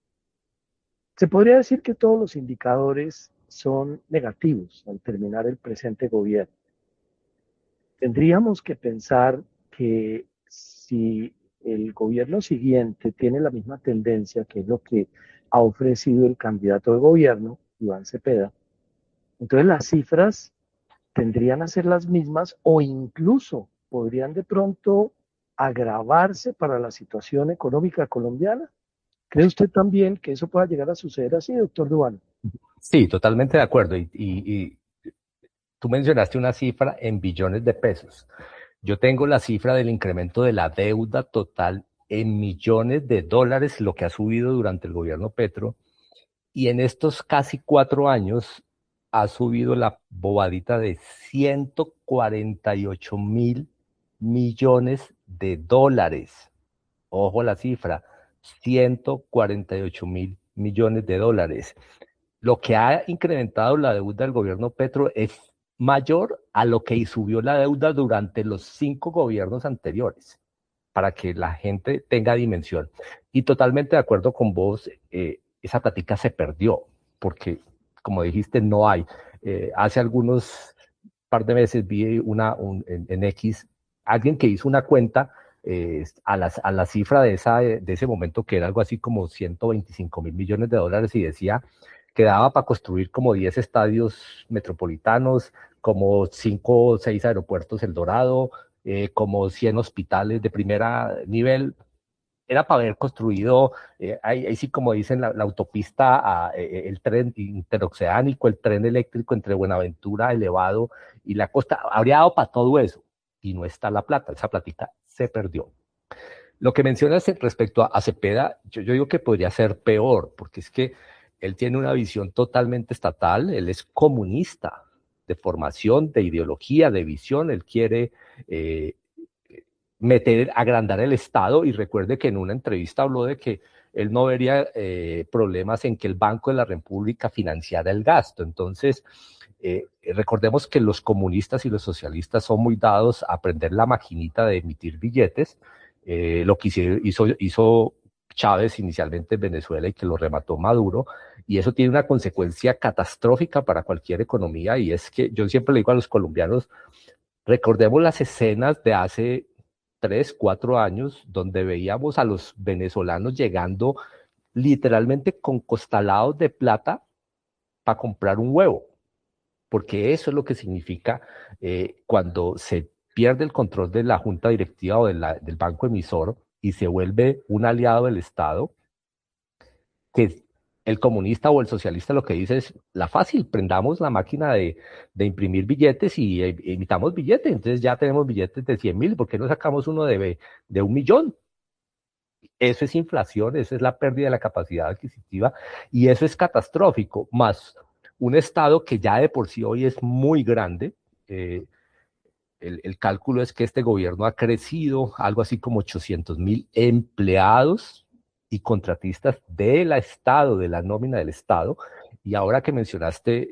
Se podría decir que todos los indicadores son negativos al terminar el presente gobierno. Tendríamos que pensar que si el gobierno siguiente tiene la misma tendencia, que es lo que ha ofrecido el candidato de gobierno, Iván Cepeda, entonces las cifras tendrían a ser las mismas o incluso podrían de pronto agravarse para la situación económica colombiana. ¿Cree usted también que eso pueda llegar a suceder así, doctor Duano? Sí, totalmente de acuerdo. Y tú mencionaste una cifra en billones de pesos. Yo tengo la cifra del incremento de la deuda total en millones de dólares, lo que ha subido durante el gobierno Petro. Y en estos casi 4 años ha subido la bobadita de 148.000 millones de dólares. Ojo la cifra, 148.000 millones de dólares. Lo que ha incrementado la deuda del gobierno Petro es mayor a lo que subió la deuda durante los 5 gobiernos anteriores, para que la gente tenga dimensión. Y totalmente de acuerdo con vos, esa plática se perdió, porque, como dijiste, no hay. Hace algunos par de meses vi en X, alguien que hizo una cuenta a la cifra de ese momento, que era algo así como 125.000 millones de dólares, y decía que daba para construir como 10 estadios metropolitanos, como 5 o 6 aeropuertos El Dorado, como 100 hospitales de primer nivel. Era para haber construido, ahí sí como dicen, la autopista, el tren interoceánico, el tren eléctrico entre Buenaventura, Elevado y la costa. Habría dado para todo eso y no está la plata, esa platita se perdió. Lo que mencionas respecto a Cepeda, yo digo que podría ser peor, porque es que él tiene una visión totalmente estatal, él es comunista de formación, de ideología, de visión, él quiere agrandar el Estado, y recuerde que en una entrevista habló de que él no vería problemas en que el Banco de la República financiara el gasto. Entonces, recordemos que los comunistas y los socialistas son muy dados a aprender la maquinita de emitir billetes, lo que hizo Chávez inicialmente en Venezuela y que lo remató Maduro, y eso tiene una consecuencia catastrófica para cualquier economía, y es que yo siempre le digo a los colombianos, recordemos las escenas de hace 3, 4 años, donde veíamos a los venezolanos llegando literalmente con costalados de plata para comprar un huevo, porque eso es lo que significa cuando se pierde el control de la junta directiva o del banco emisor y se vuelve un aliado del Estado, que el comunista o el socialista lo que dice es la fácil, prendamos la máquina de imprimir billetes y emitamos billetes, entonces ya tenemos billetes de 100.000, ¿por qué no sacamos uno de 1.000.000? Eso es inflación, eso es la pérdida de la capacidad adquisitiva y eso es catastrófico, más un Estado que ya de por sí hoy es muy grande. El cálculo es que este gobierno ha crecido algo así como 800.000 empleados y contratistas del Estado, de la nómina del Estado. Y ahora que mencionaste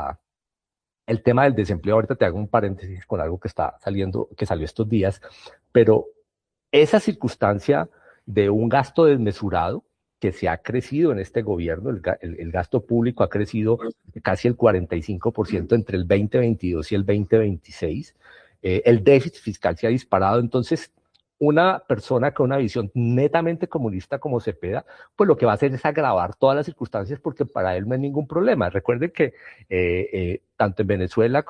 el tema del desempleo, ahorita te hago un paréntesis con algo que está saliendo, que salió estos días, pero esa circunstancia de un gasto desmesurado que se ha crecido en este gobierno, el gasto público ha crecido casi el 45% entre el 2022 y el 2026, el déficit fiscal se ha disparado, entonces una persona con una visión netamente comunista como Cepeda, pues lo que va a hacer es agravar todas las circunstancias porque para él no hay ningún problema. Recuerden que tanto en Venezuela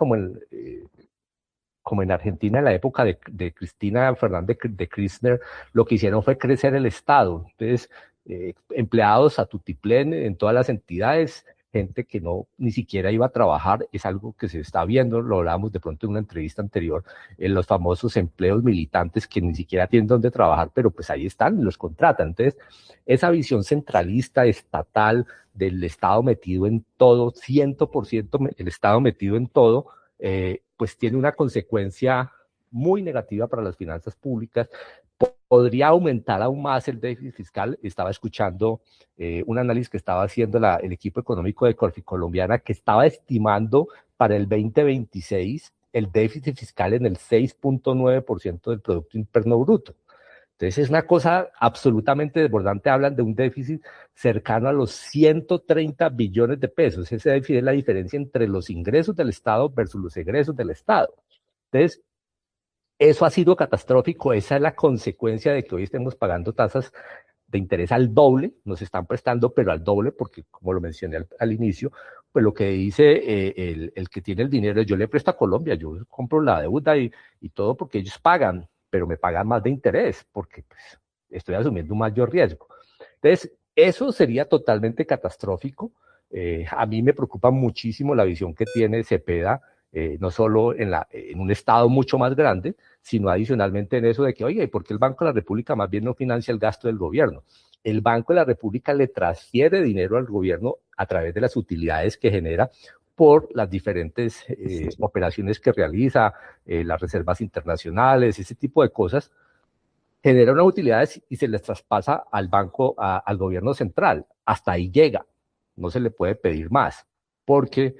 como en Argentina en la época de Cristina Fernández de Kirchner, lo que hicieron fue crecer el Estado. Entonces, empleados a tutiplén en todas las entidades, gente que no ni siquiera iba a trabajar, es algo que se está viendo, lo hablábamos de pronto en una entrevista anterior, en los famosos empleos militantes que ni siquiera tienen dónde trabajar, pero pues ahí están y los contratan. Entonces, esa visión centralista, estatal, del Estado metido en todo, 100% el Estado metido en todo, pues tiene una consecuencia muy negativa para las finanzas públicas. Podría aumentar aún más el déficit fiscal. Estaba escuchando un análisis que estaba haciendo el equipo económico de Colombiana, que estaba estimando para el 2026 el déficit fiscal en el 6.9% del Producto Interno Bruto. Entonces es una cosa absolutamente desbordante. Hablan de un déficit cercano a los 130 billones de pesos. Ese déficit es la diferencia entre los ingresos del Estado versus los egresos del Estado. Entonces, eso ha sido catastrófico. Esa es la consecuencia de que hoy estemos pagando tasas de interés al doble. Nos están prestando, pero al doble, porque como lo mencioné al inicio, pues lo que dice el que tiene el dinero, yo le presto a Colombia, yo compro la deuda y todo porque ellos pagan, pero me pagan más de interés porque pues, estoy asumiendo un mayor riesgo. Entonces, eso sería totalmente catastrófico. A mí me preocupa muchísimo la visión que tiene Cepeda, no solo en un Estado mucho más grande, sino adicionalmente en eso de que, oye, ¿por qué el Banco de la República más bien no financia el gasto del gobierno? El Banco de la República le transfiere dinero al gobierno a través de las utilidades que genera por las diferentes operaciones que realiza, las reservas internacionales, ese tipo de cosas, genera unas utilidades y se les traspasa al banco, al gobierno central. Hasta ahí llega, no se le puede pedir más, porque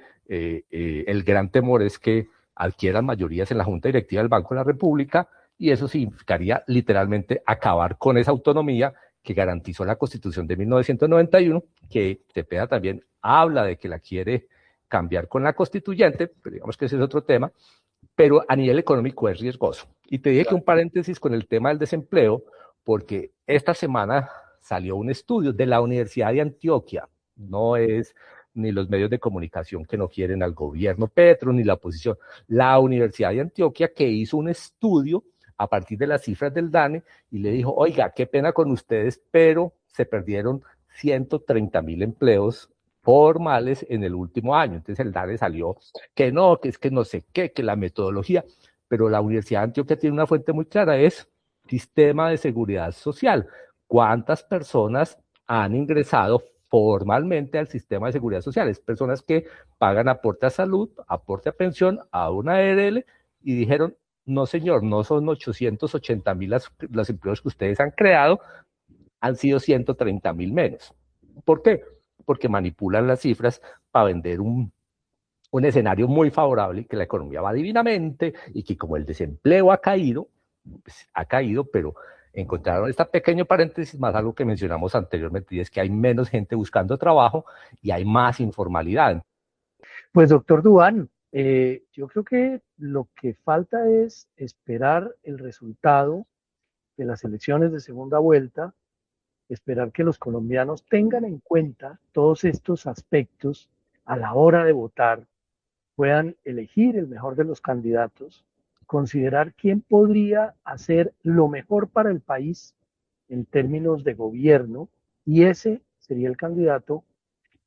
el gran temor es que adquieran mayorías en la Junta Directiva del Banco de la República y eso significaría literalmente acabar con esa autonomía que garantizó la Constitución de 1991, que Cepeda también habla de que la quiere cambiar con la constituyente, pero digamos que ese es otro tema, pero a nivel económico es riesgoso. Y te dije que un paréntesis con el tema del desempleo, porque esta semana salió un estudio de la Universidad de Antioquia, no es ni los medios de comunicación que no quieren al gobierno Petro, ni la oposición, la Universidad de Antioquia que hizo un estudio a partir de las cifras del DANE y le dijo, oiga, qué pena con ustedes, pero se perdieron 130.000 empleos formales en el último año. Entonces el DANE salió que no, que es que no sé qué, que la metodología, pero la Universidad de Antioquia tiene una fuente muy clara, es sistema de seguridad social. ¿Cuántas personas han ingresado formalmente al sistema de seguridad social? Es personas que pagan aporte a salud, aporte a pensión, a una ARL y dijeron, no señor, no son 880.000 los empleos que ustedes han creado, han sido 130.000 menos. ¿Por qué? Porque manipulan las cifras para vender un escenario muy favorable, que la economía va divinamente y que como el desempleo ha caído, pues, ha caído, pero encontraron este pequeño paréntesis más algo que mencionamos anteriormente, y es que hay menos gente buscando trabajo y hay más informalidad. Pues doctor Duván, yo creo que lo que falta es esperar el resultado de las elecciones de segunda vuelta, esperar que los colombianos tengan en cuenta todos estos aspectos a la hora de votar, puedan elegir el mejor de los candidatos, considerar quién podría hacer lo mejor para el país en términos de gobierno, y ese sería el candidato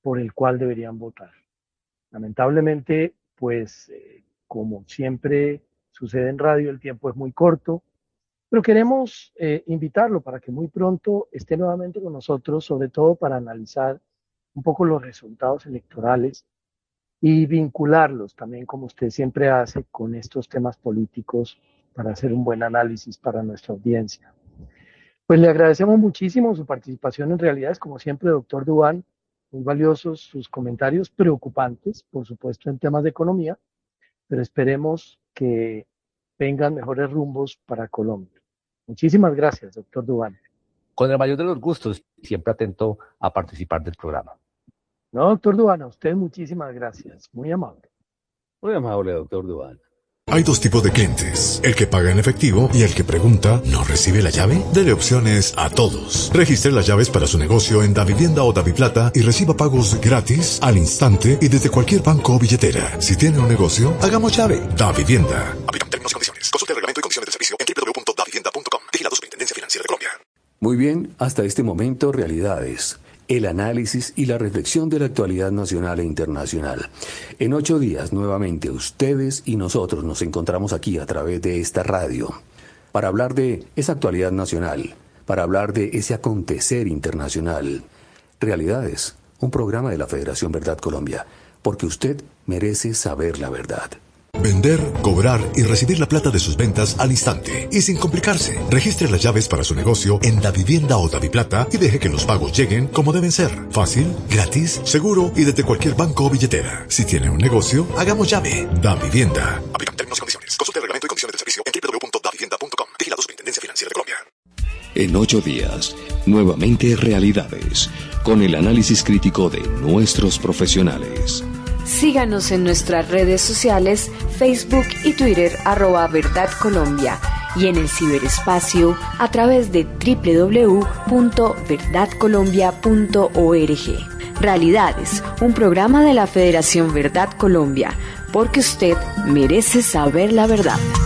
por el cual deberían votar. Lamentablemente, pues como siempre sucede en radio, el tiempo es muy corto, pero queremos invitarlo para que muy pronto esté nuevamente con nosotros, sobre todo para analizar un poco los resultados electorales y vincularlos también, como usted siempre hace, con estos temas políticos para hacer un buen análisis para nuestra audiencia. Pues le agradecemos muchísimo su participación en Realidades, como siempre, doctor Duván, muy valiosos sus comentarios preocupantes, por supuesto, en temas de economía, pero esperemos que vengan mejores rumbos para Colombia. Muchísimas gracias, doctor Duván. Con el mayor de los gustos, siempre atento a participar del programa. No, doctor Duván, a usted muchísimas gracias, muy amable. Muy amable, doctor Duván. Hay dos tipos de clientes, el que paga en efectivo y el que pregunta, ¿no recibe la llave? Dele opciones a todos. Registre las llaves para su negocio en Davivienda o Daviplata y reciba pagos gratis, al instante y desde cualquier banco o billetera. Si tiene un negocio, hagamos llave. Davivienda. Aplican términos y condiciones. Consulte el reglamento y condiciones del servicio en www.davivienda.com. Vigilado Superintendencia Financiera de Colombia. Muy bien, hasta este momento, Realidades. El análisis y la reflexión de la actualidad nacional e internacional. En 8 días, nuevamente, ustedes y nosotros nos encontramos aquí a través de esta radio para hablar de esa actualidad nacional, para hablar de ese acontecer internacional. Realidades, un programa de la Federación Verdad Colombia, porque usted merece saber la verdad. Vender, cobrar y recibir la plata de sus ventas al instante y sin complicarse. Registre las llaves para su negocio en Davivienda o Daviplata y deje que los pagos lleguen como deben ser. Fácil, gratis, seguro y desde cualquier banco o billetera. Si tiene un negocio, hagamos llave. Davivienda. Aplican términos y condiciones. Consulte el reglamento y condiciones del servicio en www.davivienda.com. Vigilado Superintendencia Financiera de Colombia. En 8 días, nuevamente Realidades, con el análisis crítico de nuestros profesionales. Síganos en nuestras redes sociales, Facebook y Twitter, @Verdad Colombia, y en el ciberespacio a través de www.verdadcolombia.org. Realidades, un programa de la Federación Verdad Colombia, porque usted merece saber la verdad.